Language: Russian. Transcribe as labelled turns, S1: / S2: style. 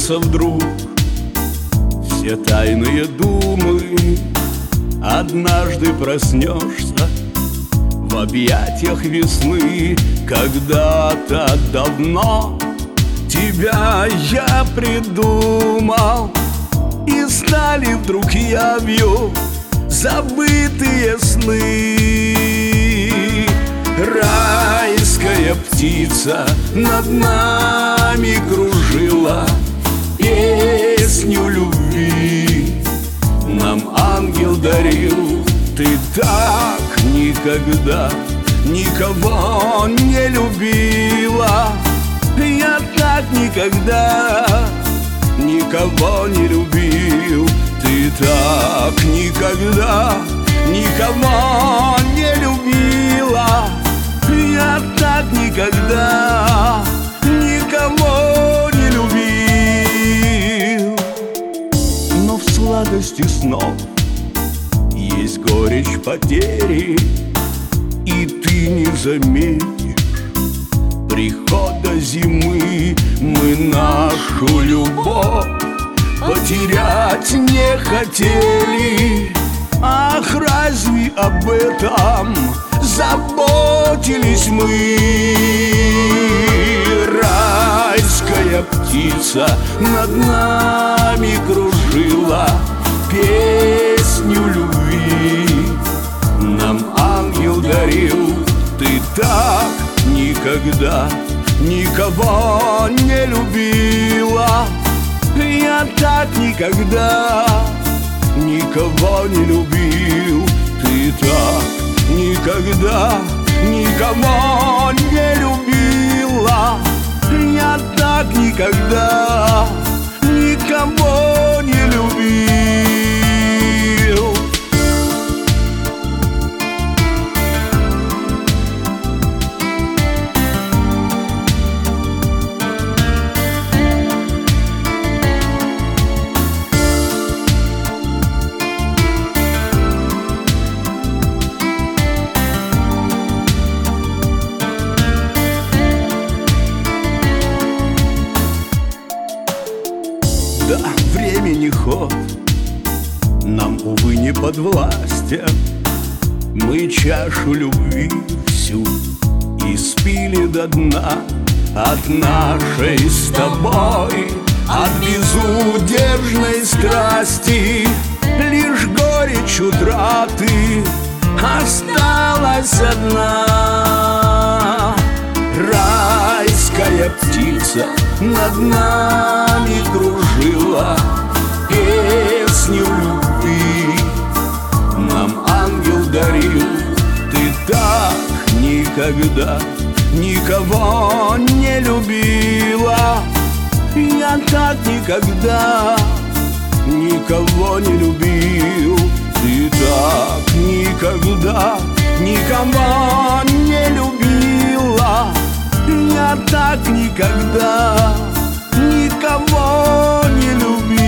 S1: проснется вдруг все тайные думы. Однажды проснешься в объятиях весны. Когда-то давно тебя я придумал, и стали вдруг явью забытые сны. Райская птица над нами кружила, песню любви нам ангел дарил. Ты так никогда никого не любила, я так никогда никого не любил. Ты так никогда никого не любила, я так никогда никого не любил. Но в сладости снов есть горечь потери, и ты не заметишь прихода зимы. Мы нашу любовь потерять не хотели. Ах, разве об этом заботились мы? Райская птица над нами кружила, песню любви нам ангел дарил. Ты так никогда никого не любила, я так никогда никого не любил. Ты так никогда никого не любила, я так никогда никого не любил. Да, времени ход нам, увы, не подвластен. Мы чашу любви всю испили до дна. От нашей с тобой, от безудержной страсти лишь горечь утраты осталась одна. Райская птица над нами кружила, песню любви нам ангел дарил. Ты так никогда никого не любила, я так никогда никого не любил. Ты так никогда никого не любила, я так никогда никого не любил.